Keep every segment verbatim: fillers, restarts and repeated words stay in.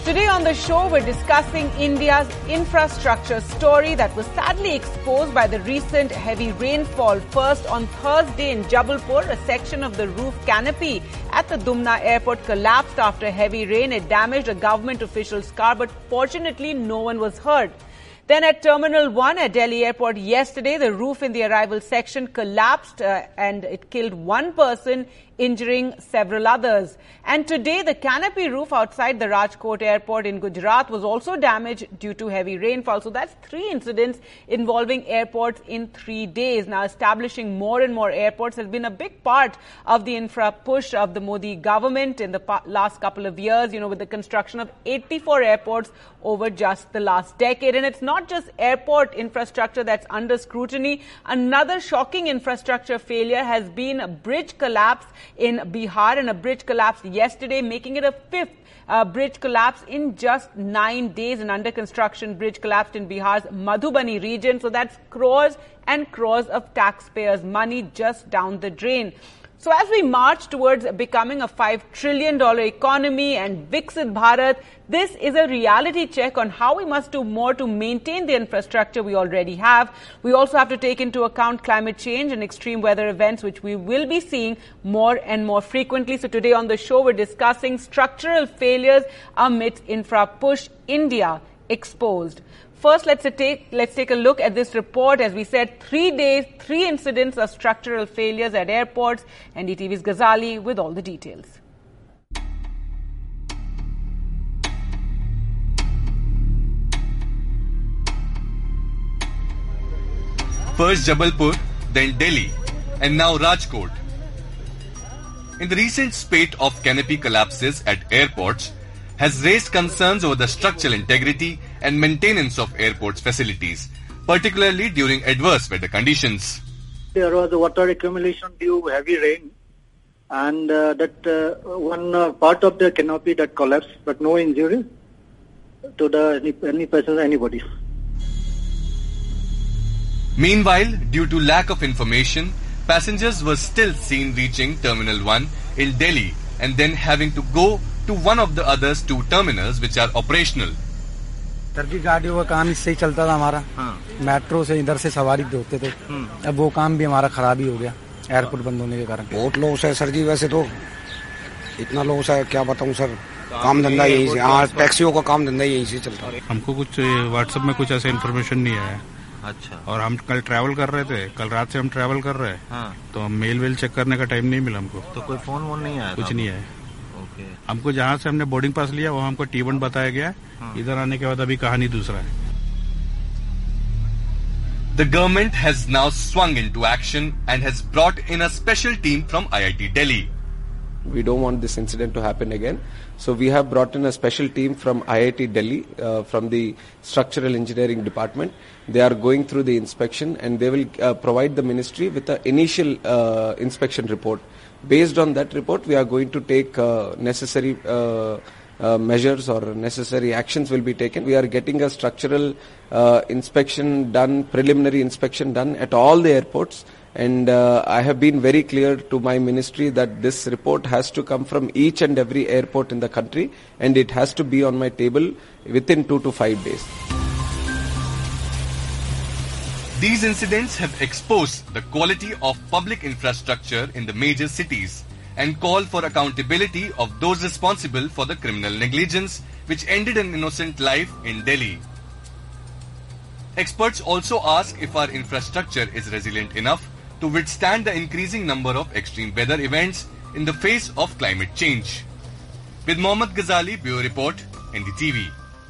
Today on the show, we're discussing India's infrastructure story that was sadly exposed by the recent heavy rainfall. First, on Thursday in Jabalpur, a section of the roof canopy at the Dumna airport collapsed after heavy rain. It damaged a government official's car, but fortunately no one was hurt. Then at Terminal one at Delhi Airport yesterday, the roof in the arrival section collapsed uh, and it killed one person, injuring several others. And today, the canopy roof outside the Rajkot Airport in Gujarat was also damaged due to heavy rainfall. So that's three incidents involving airports in three days. Now, establishing more and more airports has been a big part of the infra push of the Modi government in the last couple of years, you know, with the construction of eighty-four airports over just the last decade. And it's not just airport infrastructure that's under scrutiny. Another shocking infrastructure failure has been a bridge collapse in Bihar, and a bridge collapsed yesterday, making it a fifth uh, bridge collapse in just nine days. An under construction bridge collapsed in Bihar's Madhubani region. So that's crores and crores of taxpayers' money just down the drain. So as we march towards becoming a five trillion dollars economy and Viksit Bharat, this is a reality check on how we must do more to maintain the infrastructure we already have. We also have to take into account climate change and extreme weather events, which we will be seeing more and more frequently. So today on the show, we're discussing structural failures amidst infra push, India exposed. First, let's take, let's take a look at this report. As we said, three days, three incidents of structural failures at airports. N D T V's Ghazali with all the details. First Jabalpur, then Delhi, and now Rajkot. In the recent spate of canopy collapses at airports, has raised concerns over the structural integrity and maintenance of airports facilities, particularly during adverse weather conditions. There was water accumulation due to heavy rain, and uh, that uh, one uh, part of the canopy that collapsed, but no injury to the any, any person, anybody. Meanwhile, due to lack of information, passengers were still seen reaching Terminal one in Delhi and then having to go to one of the others two terminals which are operational. Sir की गाड़ियों का काम इससे ही चलता था हमारा, metro से इधर से सवारी होते थे, अब वो काम भी हमारा खराब ही हो गया एयरपोर्ट बंद होने के कारण। बहुत लॉस है सर जी, वैसे तो इतना लॉस है क्या बताऊं सर, काम धंधा यहीं से, हाँ टैक्सियों का काम धंधा यहीं से चलता है। हमको कुछ व्हाट्सएप में कुछ ऐसा इन्फॉर्मेशन नहीं आया। अच्छा। और हम कल ट्रैवल कर रहे थे, कल रात से हम ट्रैवल कर रहे हैं, हाँ। तो हम मेल वेल चेक करने का टाइम नहीं मिला हमको। तो कोई फोन वोन नहीं आया? कुछ नहीं आया। ओके। हमको जहाँ से हमने बोर्डिंग पास लिया वो हमको टी वन बताया गया, हाँ। इधर आने के बाद अभी कहानी दूसरा है। The government has now swung into action and has brought in a special team from I I T Delhi. We don't want this incident to happen again. So we have brought in a special team from I I T Delhi, uh, from the structural engineering department. They are going through the inspection and they will uh, provide the ministry with an initial uh, inspection report. Based on that report, we are going to take uh, necessary uh, uh, measures or necessary actions will be taken. We are getting a structural uh, inspection done, preliminary inspection done at all the airports. And uh, I have been very clear to my ministry that this report has to come from each and every airport in the country and it has to be on my table within two to five days. These incidents have exposed the quality of public infrastructure in the major cities and call for accountability of those responsible for the criminal negligence which ended an innocent life in Delhi. Experts also ask if our infrastructure is resilient enough to withstand the increasing number of extreme weather events in the face of climate change. With Mohammad Ghazali, Bureau Report, N D T V.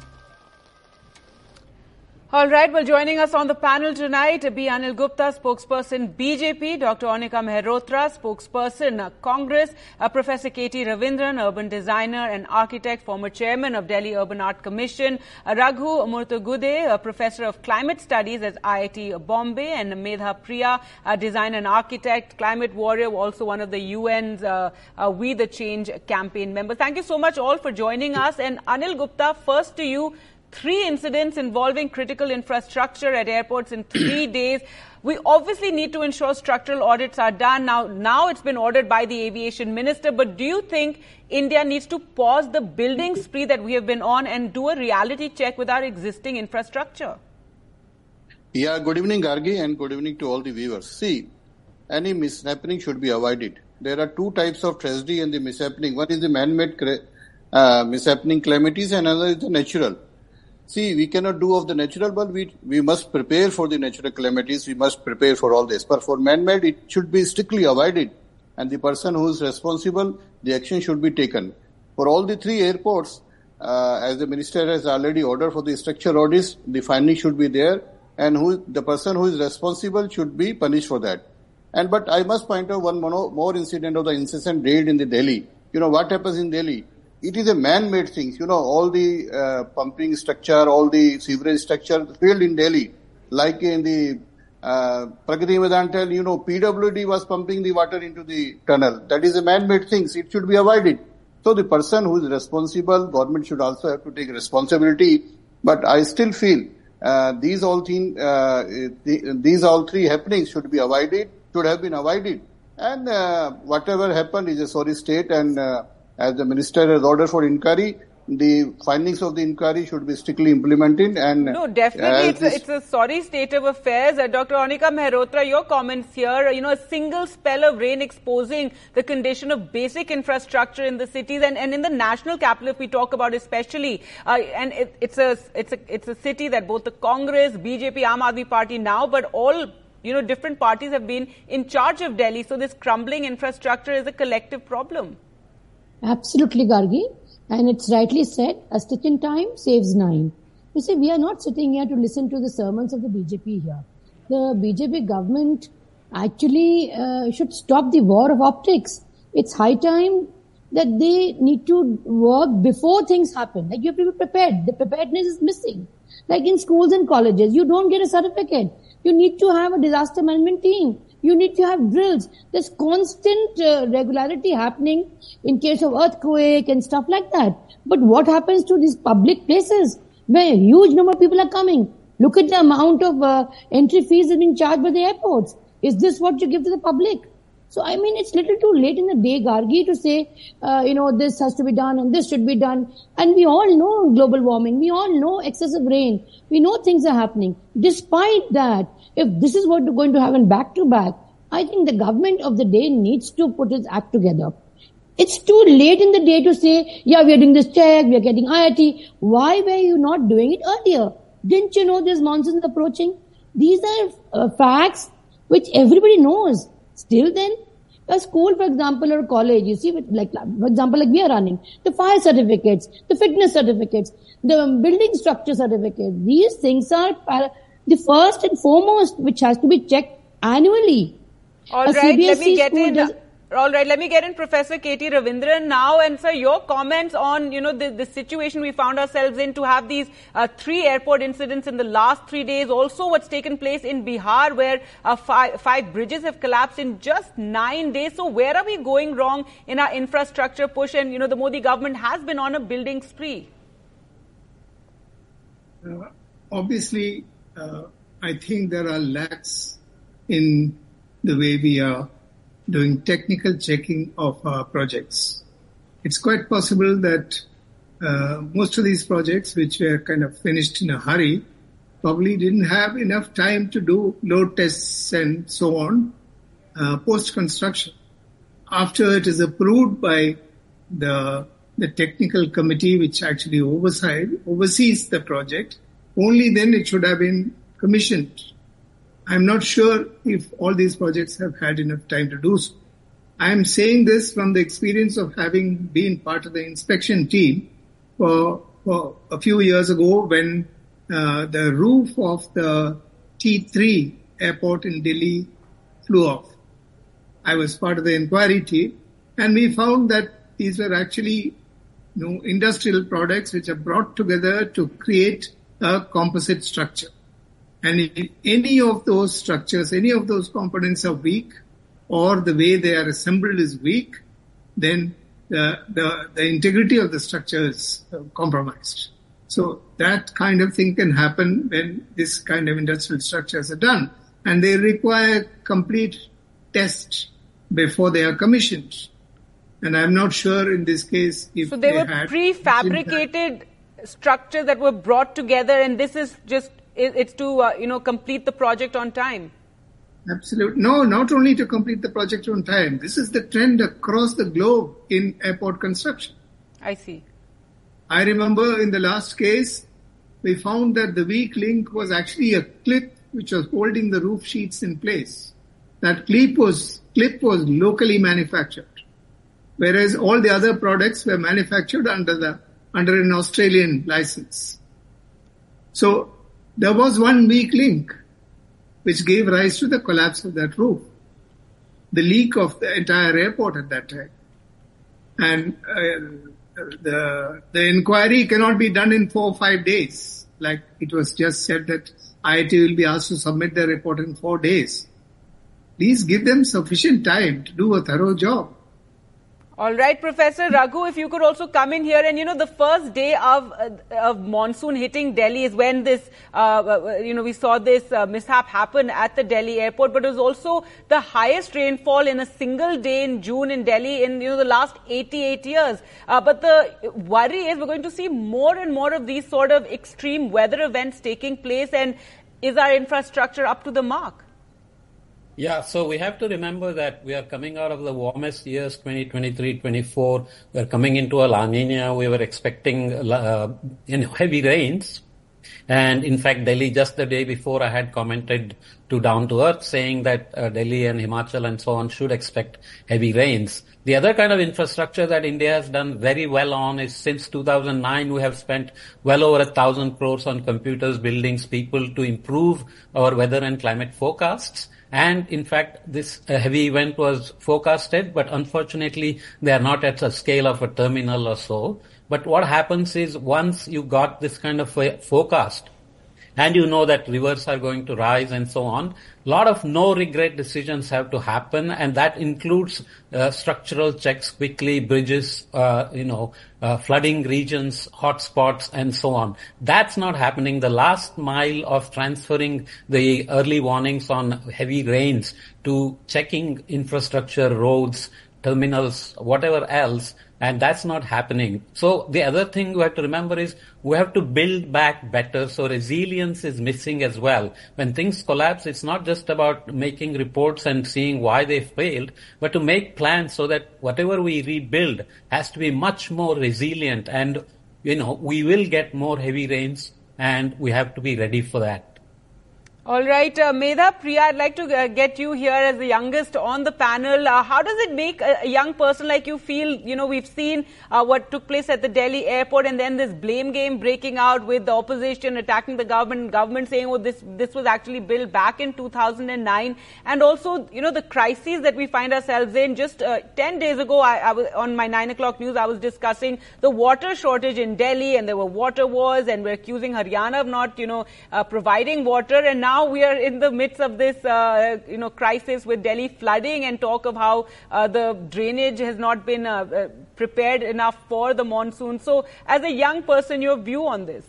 All right, well, joining us on the panel tonight, B. Anil Gupta, spokesperson B J P, Doctor Onika Mehrotra, spokesperson uh, Congress, uh, Professor K T Ravindran, urban designer and architect, former chairman of Delhi Urban Art Commission, uh, Raghu Murtugude, a professor of climate studies at I I T Bombay, and Medha Priya, a designer and architect, climate warrior, also one of the U N's uh, uh, We the Change campaign members. Thank you so much all for joining us. And Anil Gupta, first to you. Three incidents involving critical infrastructure at airports in three days. We obviously need to ensure structural audits are done. Now, now it's been ordered by the aviation minister, but do you think India needs to pause the building spree that we have been on and do a reality check with our existing infrastructure? Yeah, good evening, Gargi, and good evening to all the viewers. See, any mishappening should be avoided. There are two types of tragedy and the mishappening. One is the man-made uh, mishappening calamities and another is the natural. See, we cannot do of the natural, but we we must prepare for the natural calamities. We must prepare for all this. But for man-made, it should be strictly avoided. And the person who is responsible, the action should be taken. For all the three airports, uh, as the minister has already ordered for the structure audits, the finding should be there. And who the person who is responsible should be punished for that. And but I must point out one more, more incident of the incessant raid in the Delhi. You know what happens in Delhi? It is a man-made thing. You know, all the uh, pumping structure, all the sewerage structure failed in Delhi. Like in the uh, Pragati Vedanta, you know, P W D was pumping the water into the tunnel. That is a man-made thing. It should be avoided. So the person who is responsible, government should also have to take responsibility. But I still feel uh, these all thing, uh, the, these all three happenings should be avoided, should have been avoided. And uh, whatever happened is a sorry state, and uh, as the minister has ordered for inquiry, the findings of the inquiry should be strictly implemented. And no, definitely, it's a, it's a sorry state of affairs. Uh, Doctor Anika Mehrotra, your comments here. Uh, you know, a single spell of rain exposing the condition of basic infrastructure in the cities and, and in the national capital, if we talk about especially. Uh, and it, it's a it's a it's a city that both the Congress, B J P, Aam Aadmi Party now, but all you know different parties have been in charge of Delhi. So this crumbling infrastructure is a collective problem. Absolutely, Gargi. And it's rightly said, a stitch in time saves nine. You see, we are not sitting here to listen to the sermons of the B J P here. The B J P government actually uh, should stop the war of optics. It's high time that they need to work before things happen. Like, you have to be prepared. The preparedness is missing. Like in schools and colleges, you don't get a certificate. You need to have a disaster management team. You need to have drills. There's constant uh, regularity happening in case of earthquake and stuff like that. But what happens to these public places where a huge number of people are coming? Look at the amount of uh, entry fees that are being charged by the airports. Is this what you give to the public? So, I mean, it's little too late in the day, Gargi, to say, uh, you know, this has to be done and this should be done. And we all know global warming. We all know excessive rain. We know things are happening. Despite that, if this is what we're going to happen back to back, I think the government of the day needs to put its act together. It's too late in the day to say, yeah, we are doing this check, we are getting I I T. Why were you not doing it earlier? Didn't you know there's monsoons approaching? These are uh, facts which everybody knows. Still then, a school, for example, or a college, you see, like, for example, like we are running, the fire certificates, the fitness certificates, the building structure certificates, these things are para- the first and foremost which has to be checked annually. All a right, C B S E let me get in. Does, all right, let me get in Professor K T Ravindran now. And sir, your comments on, you know, the, the situation we found ourselves in to have these uh, three airport incidents in the last three days. Also what's taken place in Bihar where uh, five, five bridges have collapsed in just nine days. So where are we going wrong in our infrastructure push? And, you know, the Modi government has been on a building spree. Uh, obviously, uh, I think there are lacks in the way we are doing technical checking of our projects. It's quite possible that uh, most of these projects, which were kind of finished in a hurry, probably didn't have enough time to do load tests and so on uh, post-construction. After it is approved by the the technical committee, which actually oversight, oversees the project, only then it should have been commissioned. I'm not sure if all these projects have had enough time to do so. I am saying this from the experience of having been part of the inspection team for, for a few years ago when uh, the roof of the T three airport in Delhi flew off. I was part of the inquiry team, and we found that these were actually, you know, industrial products which are brought together to create a composite structure. And if any of those structures, any of those components are weak, or the way they are assembled is weak, then the, the, the integrity of the structure is compromised. So that kind of thing can happen when this kind of industrial structures are done. and they require complete tests before they are commissioned. And I'm not sure in this case if so they, they were had prefabricated structures that were brought together, and this is just it's to uh, you know complete the project on time. Absolutely. No, not only to complete the project on time. This is the trend across the globe in airport construction. I see. I remember in the last case, we found that the weak link was actually a clip which was holding the roof sheets in place. That clip was, clip was locally manufactured, whereas all the other products were manufactured under the under an Australian license. So there was one weak link which gave rise to the collapse of that roof, the leak of the entire airport at that time. And uh, the the inquiry cannot be done in four or five days. Like it was just said that I I T will be asked to submit their report in four days. Please give them sufficient time to do a thorough job. All right, Professor Raghu, if you could also come in here. And, you know, the first day of uh, of monsoon hitting Delhi is when this, uh, you know, we saw this uh, mishap happen at the Delhi airport. But it was also the highest rainfall in a single day in June in Delhi in, you know, the last eighty-eight years. Uh, but the worry is we're going to see more and more of these sort of extreme weather events taking place. And is our infrastructure up to the mark? Yeah, so we have to remember that we are coming out of the warmest years, twenty twenty-three twenty-four. We are coming into a La Nina. We were expecting uh, you know, heavy rains. And in fact, Delhi, just the day before, I had commented to Down to Earth saying that uh, Delhi and Himachal and so on should expect heavy rains. The other kind of infrastructure that India has done very well on is since two thousand nine, we have spent well over a thousand crores on computers, buildings, people to improve our weather and climate forecasts. And in fact, this uh, heavy event was forecasted, but unfortunately, they are not at a scale of a terminal or so. But what happens is once you got this kind of a forecast, and you know that rivers are going to rise and so on, a lot of no-regret decisions have to happen, and that includes uh, structural checks quickly, bridges, uh, you know, uh, flooding regions, hotspots, and so on. That's not happening. The last mile of transferring the early warnings on heavy rains to checking infrastructure, roads, terminals, whatever else, and that's not happening. So the other thing we have to remember is we have to build back better. So resilience is missing as well. When things collapse, it's not just about making reports and seeing why they failed, but to make plans so that whatever we rebuild has to be much more resilient. And, you know, we will get more heavy rains and we have to be ready for that. All right, uh, Medha, Priya, I'd like to uh, get you here as the youngest on the panel. Uh, how does it make a, a young person like you feel? You know, we've seen uh, what took place at the Delhi airport, and then this blame game breaking out with the opposition attacking the government, government saying, oh, this this was actually built back in two thousand nine. And also, you know, the crises that we find ourselves in. Just uh, ten days ago, I, I was on my nine o'clock news, I was discussing the water shortage in Delhi, and there were water wars, and we're accusing Haryana of not, you know, uh, providing water. And now Now we are in the midst of this, uh, you know, crisis with Delhi flooding, and talk of how uh, the drainage has not been uh, uh, prepared enough for the monsoon. So, as a young person, your view on this?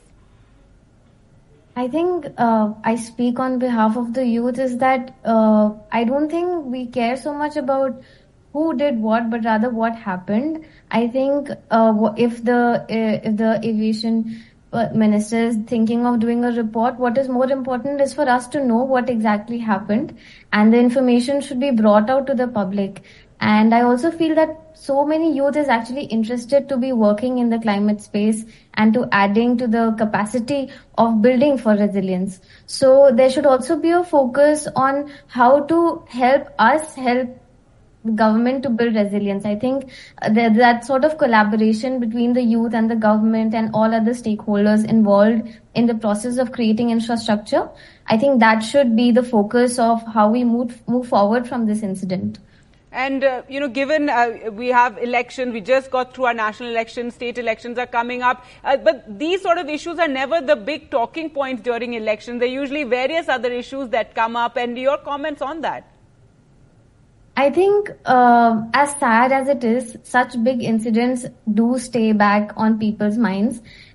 I think uh, I speak on behalf of the youth is that uh, I don't think we care so much about who did what, but rather what happened. I think uh, if the uh, if the aviation minister is thinking of doing a report, what is more important is for us to know what exactly happened, and the information should be brought out to the public. And I also feel that so many youth is actually interested to be working in the climate space and to adding to the capacity of building for resilience. So there should also be a focus on how to help us help government to build resilience. I think that, that sort of collaboration between the youth and the government and all other stakeholders involved in the process of creating infrastructure, I think that should be the focus of how we move move forward from this incident. And, uh, you know, given uh, we have elections, we just got through our national elections, state elections are coming up. Uh, but these sort of issues are never the big talking points during elections. There are usually various other issues that come up. And your comments on that? I think uh, as sad as it is, such big incidents do stay back on people's minds.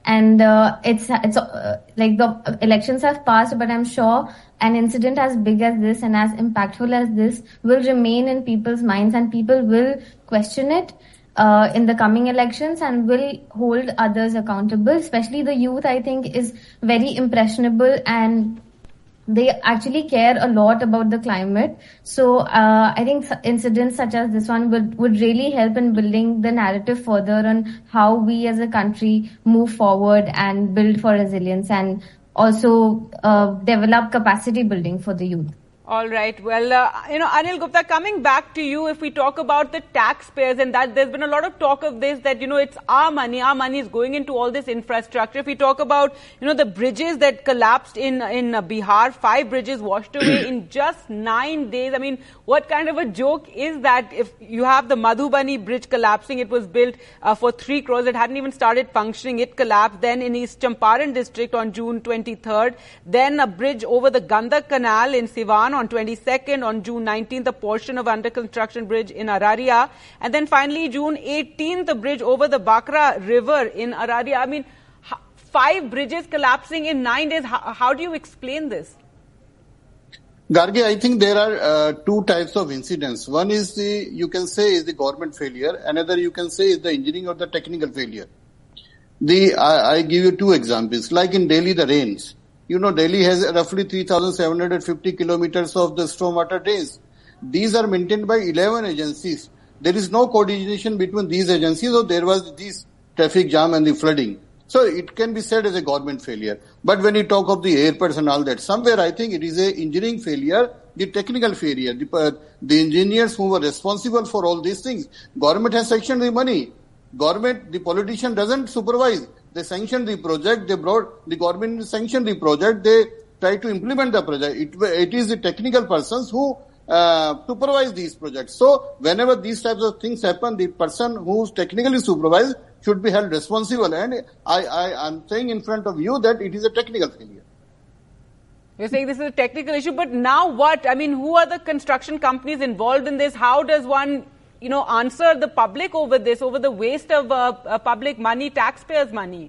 And uh, it's it's uh, like the elections have passed, but I'm sure an incident as big as this and as impactful as this will remain in people's minds, and people will question it uh, in the coming elections and will hold others accountable. Especially the youth, I think, is very impressionable, and they actually care a lot about the climate. So uh, I think incidents such as this one would, would really help in building the narrative further on how we as a country move forward and build for resilience, and also uh, develop capacity building for the youth. All right. Well, uh, you know, Anil Gupta, coming back to you, if we talk about the taxpayers, and that there's been a lot of talk of this, that, you know, it's our money, our money is going into all this infrastructure. If we talk about, you know, the bridges that collapsed in, in Bihar, five bridges washed away in just nine days. I mean, what kind of a joke is that? If you have the Madhubani bridge collapsing, it was built uh, for three crores. It hadn't even started functioning. It collapsed. Then in East Champaran district on June twenty-third, then a bridge over the Gandak Canal in Siwan on twenty-second, on June nineteenth, a portion of under construction bridge in Araria, and then finally June eighteenth, the bridge over the Bakra River in Araria. I mean, five bridges collapsing in nine days. How, how do you explain this? Gargi, I think there are uh, two types of incidents. One is the, you can say, is the government failure. Another you can say is the engineering or the technical failure. The I, I give you two examples. Like in Delhi, the rains. You know, Delhi has roughly three thousand seven hundred fifty kilometers of the stormwater drains. These are maintained by eleven agencies. There is no coordination between these agencies, so there was this traffic jam and the flooding. So it can be said as a government failure. But when you talk of the airports and all that, somewhere I think it is a engineering failure, the technical failure. The, uh, the engineers who were responsible for all these things, government has sanctioned the money. Government, the politician doesn't supervise. They sanction the project, they brought, the government sanctioned the project, they try to implement the project. It, it is the technical persons who uh, supervise these projects. So whenever these types of things happen, the person who's technically supervised should be held responsible. And I, I, I'm saying in front of you that it is a technical failure. You're saying this is a technical issue, but now what? I mean, who are the construction companies involved in this? How does one, you know, answer the public over this, over the waste of uh, uh, public money, taxpayers' money?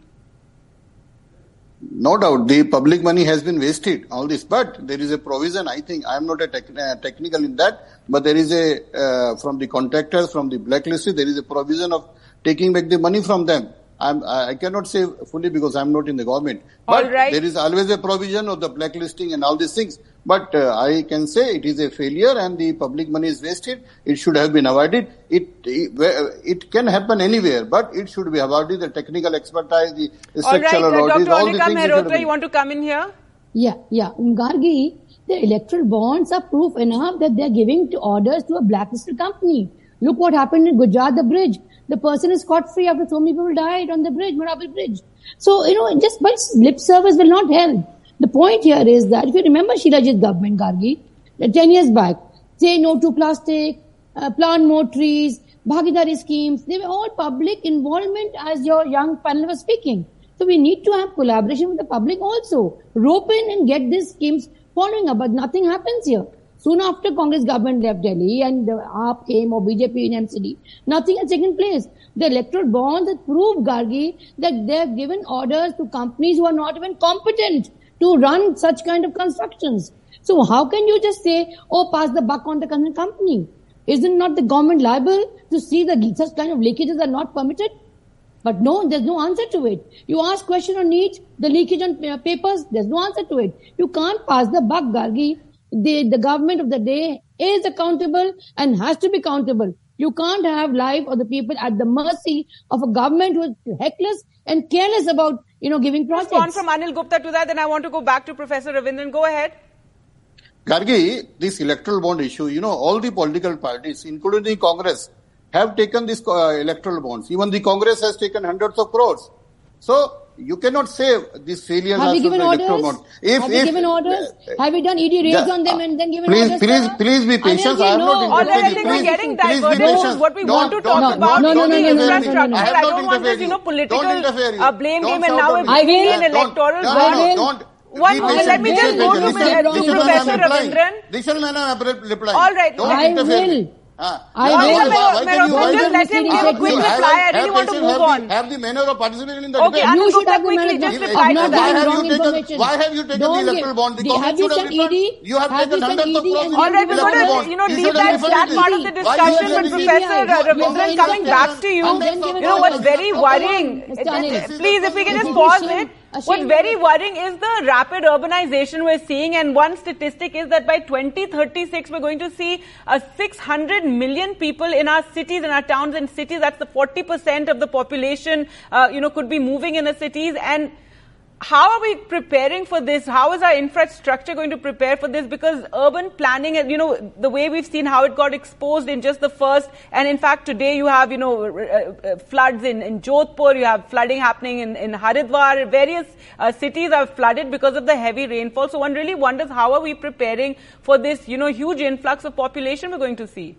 No doubt, the public money has been wasted, all this, but there is a provision. I think I'm not a tech, uh, technical in that, but there is a, uh, from the contractors, from the blacklisted, there is a provision of taking back the money from them. I'm, I cannot say fully because I'm not in the government, but all right. There is always a provision of the blacklisting and all these things. But uh, I can say it is a failure and the public money is wasted. It should have been avoided. It it, it can happen anywhere, but it should be avoided. The technical expertise, the structural all right, audit, Doctor all Anika the things. Mehrotra, you want to come in here? Yeah, yeah. Gargi, the electoral bonds are proof enough that they are giving to orders to a blacklisted company. Look what happened in Gujarat, the bridge. The person is scot free after so many people died on the bridge, Morabel Bridge. So, you know, just by lip service will not help. The point here is that if you remember Shilajit government, Gargi, ten years back, say no to plastic, uh, plant more trees, Bhagidari schemes, they were all public involvement as your young panel was speaking. So we need to have collaboration with the public also. Rope in and get these schemes following up, but nothing happens here. Soon after Congress government left Delhi and the A A P came or B J P in M C D, nothing has taken place. The electoral bonds that prove, Gargi, that they have given orders to companies who are not even competent to run such kind of constructions. So how can you just say, oh, pass the buck on the company? Isn't not the government liable to see that such kind of leakages are not permitted? But no, there's no answer to it. You ask question on NEET, the leakage on papers, there's no answer to it. You can't pass the buck, Gargi. The, the government of the day is accountable and has to be accountable. You can't have life of the people at the mercy of a government who is heckless and careless about, you know, giving projects. Respond from Anil Gupta to that, then I want to go back to Professor Ravindran. Go ahead. Gargi, this electoral bond issue, you know, all the political parties, including the Congress, have taken this uh, electoral bonds. Even the Congress has taken hundreds of crores. So, you cannot say these failures have are we given orders? If, have if, we given orders? Uh, have we done E D raids yeah, on them and then given please, orders? Please, please be patient. I am not All right, I think we're getting diverted. What we want to talk about is the infrastructure. I don't want this, you know, political uh, blame game, and now we're bringing in electoral bond. One moment, let me just go to, to Professor Ravindran. This will reply. All right, don't I interfere. will. Uh, I why, will. why, why can you, why just can let him give a quick you have, reply. I really have want to patience, move have on. The, have the manner of participating in the Okay, debate. Anand You should Gupta, have the quickly manner just of reply not to giving that. wrong you taken, information. why have you taken Don't the electoral give- bond? The Have government you should have sent referred. E D? You have, Have taken you sent hundreds of E D crores and of All right, we're electoral going to, bond. you know, You leave should have that, referred that it. part of the Why you discussion. are But letting Professor the- uh, Ravindran, coming back to you, Hundreds of you know, what's crores. very Oh, come worrying, on, Mister Anil. please, if we can It just is pause a shame. it. A What's shame. very worrying is the rapid urbanization we're seeing, and one statistic is that by twenty thirty-six, we're going to see uh, six hundred million people in our cities, in our towns and cities. That's the forty percent of the population, uh, you know, could be moving in the cities. And how are we preparing for this? How is our infrastructure going to prepare for this? Because urban planning, you know, the way we've seen how it got exposed in just the first, and in fact today you have, you know, uh, uh, floods in, in Jodhpur, you have flooding happening in, in Haridwar, various uh, cities are flooded because of the heavy rainfall. So one really wonders, how are we preparing for this, you know, huge influx of population we're going to see?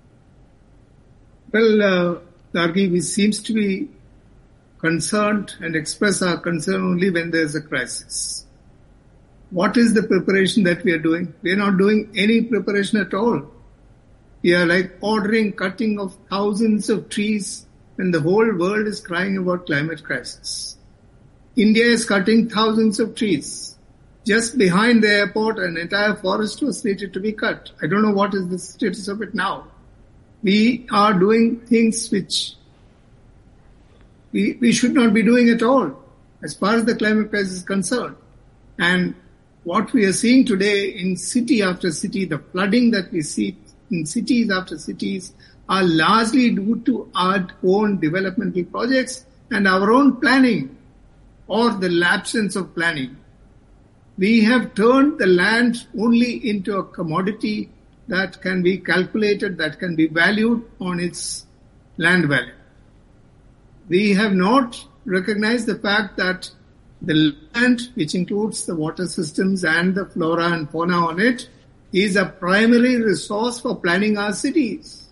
Well, uh, Gargi, we seems to be concerned and express our concern only when there is a crisis. What is the preparation that we are doing? We are not doing any preparation at all. We are like ordering cutting of thousands of trees when the whole world is crying about climate crisis. India is cutting thousands of trees. Just behind the airport, an entire forest was slated to be cut. I don't know what is the status of it now. We are doing things which We, we should not be doing at all as far as the climate crisis is concerned. And what we are seeing today in city after city, the flooding that we see in cities after cities are largely due to our own developmental projects and our own planning or the absence of planning. We have turned the land only into a commodity that can be calculated, that can be valued on its land value. We have not recognized the fact that the land, which includes the water systems and the flora and fauna on it, is a primary resource for planning our cities.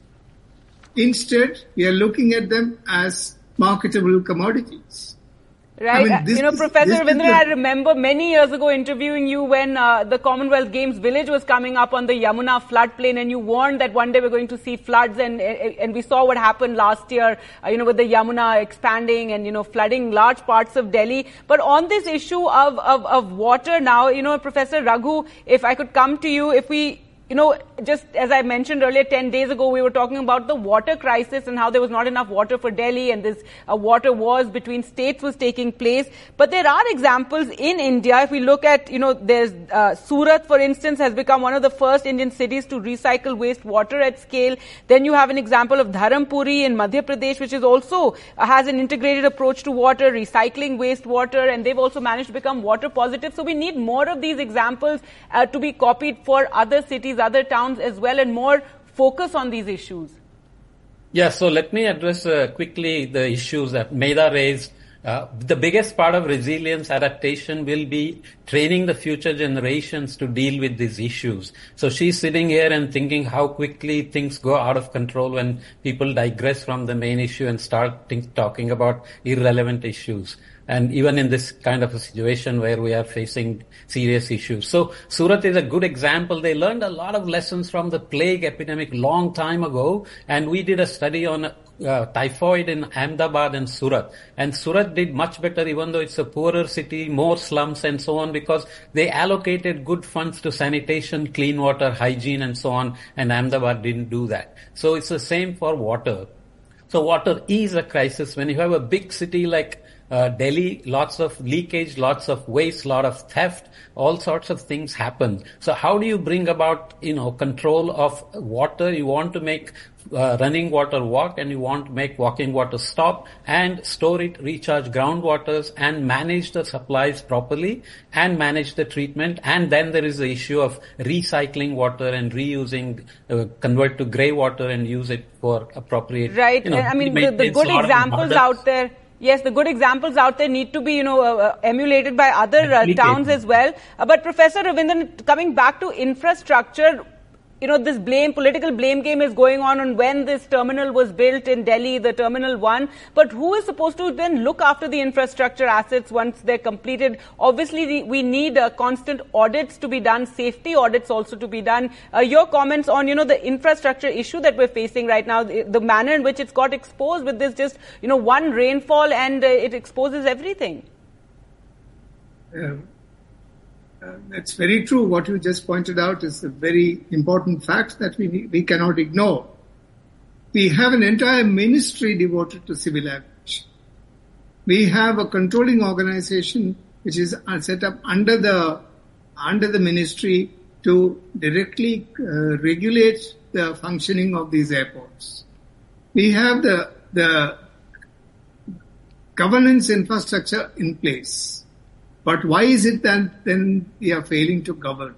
Instead, we are looking at them as marketable commodities. Right. I mean, this you know, is- Professor this is Ravindran, the- I remember many years ago interviewing you when uh, the Commonwealth Games village was coming up on the Yamuna floodplain, and you warned that one day we're going to see floods, and and we saw what happened last year, uh, you know, with the Yamuna expanding and, you know, flooding large parts of Delhi. But on this issue of, of, of water now, you know, Professor Raghu, if I could come to you, if we... You know, just as I mentioned earlier, ten days ago, we were talking about the water crisis and how there was not enough water for Delhi, and this uh, water wars between states was taking place. But there are examples in India. If we look at, you know, there's uh, Surat, for instance, has become one of the first Indian cities to recycle wastewater at scale. Then you have an example of Dharampuri in Madhya Pradesh, which is also uh, has an integrated approach to water, recycling wastewater, and they've also managed to become water positive. So we need more of these examples uh, to be copied for other cities, other towns as well, and more focus on these issues. Yeah, so let me address uh, quickly the issues that Medha raised. Uh, the biggest part of resilience adaptation will be training the future generations to deal with these issues. So she's sitting here and thinking how quickly things go out of control when people digress from the main issue and start think, talking about irrelevant issues. And even in this kind of a situation where we are facing serious issues. So Surat is a good example. They learned a lot of lessons from the plague epidemic long time ago. And we did a study on uh, typhoid in Ahmedabad and Surat. And Surat did much better, even though it's a poorer city, more slums and so on, because they allocated good funds to sanitation, clean water, hygiene and so on. And Ahmedabad didn't do that. So it's the same for water. So water is a crisis. When you have a big city like Uh, Delhi, lots of leakage, lots of waste, lot of theft, all sorts of things happen. So how do you bring about, you know, control of water? You want to make uh, running water walk, and you want to make walking water stop, and store it, recharge groundwaters, and manage the supplies properly, and manage the treatment. And then there is the issue of recycling water and reusing, uh, convert to grey water and use it for appropriate. Right. You know, I mean, the, the good examples out there. Yes, the good examples out there need to be, you know, uh, emulated by other uh, towns as well. Uh, but Professor Ravindran, coming back to infrastructure, you know, this blame, political blame game is going on on when this terminal was built in Delhi, the Terminal one. But who is supposed to then look after the infrastructure assets once they're completed? Obviously, we need uh, constant audits to be done, safety audits also to be done. Uh, your comments on, you know, the infrastructure issue that we're facing right now, the, the manner in which it's got exposed with this just, you know, one rainfall and uh, it exposes everything. Yeah. Uh, that's very true. What you just pointed out is a very important fact that we we cannot ignore. We have an entire ministry devoted to civil aviation. We have a controlling organization which is set up under the under the ministry to directly uh, regulate the functioning of these airports. We have the the governance infrastructure in place. But why is it that then we are failing to govern?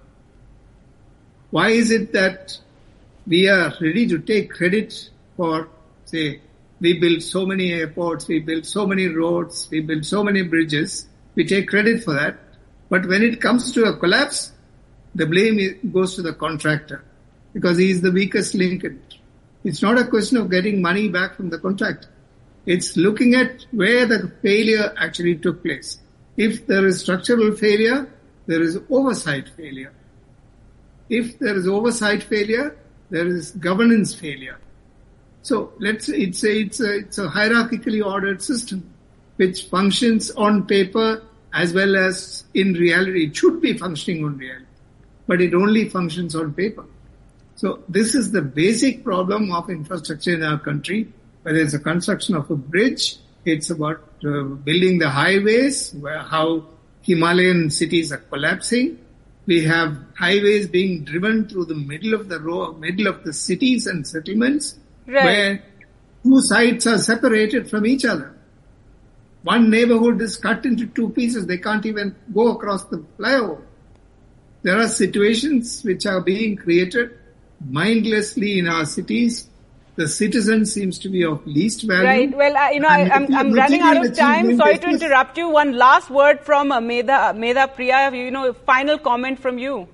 Why is it that we are ready to take credit for, say, we built so many airports, we built so many roads, we built so many bridges, we take credit for that. But when it comes to a collapse, the blame goes to the contractor because he is the weakest link in it. It's not a question of getting money back from the contractor. It's looking at where the failure actually took place. If there is structural failure, there is oversight failure. If there is oversight failure, there is governance failure. So let's it's a, it's a, it's a hierarchically ordered system which functions on paper as well as in reality. It should be functioning on reality, but it only functions on paper. So this is the basic problem of infrastructure in our country. Whether it's the construction of a bridge, it's about uh, building the highways, where how Himalayan cities are collapsing. We have highways being driven through the middle of the road, middle of the cities and settlements, right, where two sides are separated from each other. One neighborhood is cut into two pieces. They can't even go across the flyover. There are situations which are being created mindlessly in our cities. The citizen seems to be of least value. Right. Well, uh, you know, I, I'm, I'm running out of time. Sorry to interrupt you. One last word from uh, Medha, Medha Priya. You know, final comment from you.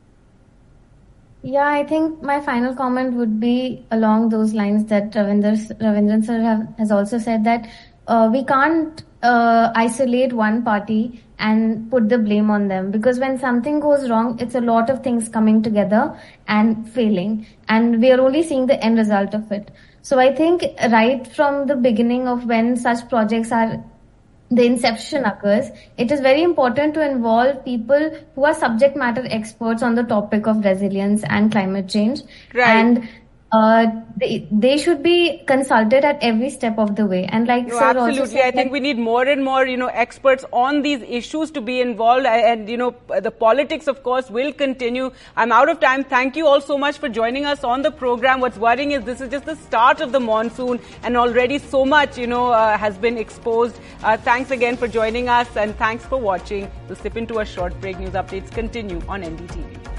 Yeah, I think my final comment would be along those lines that Ravindra, Ravindran sir have, has also said that uh, we can't uh, isolate one party and put the blame on them, because when something goes wrong, it's a lot of things coming together and failing, and we are only seeing the end result of it. So I think right from the beginning of when such projects are, the inception occurs, it is very important to involve people who are subject matter experts on the topic of resilience and climate change. Right. And Uh, they, they should be consulted at every step of the way. And like no, sir absolutely, also said, I think we need more and more, you know, experts on these issues to be involved. And, you know, the politics, of course, will continue. I'm out of time. Thank you all so much for joining us on the program. What's worrying is this is just the start of the monsoon, and already so much, you know, uh, has been exposed. Uh, thanks again for joining us, and thanks for watching. We'll slip into a short break. News updates continue on N D T V.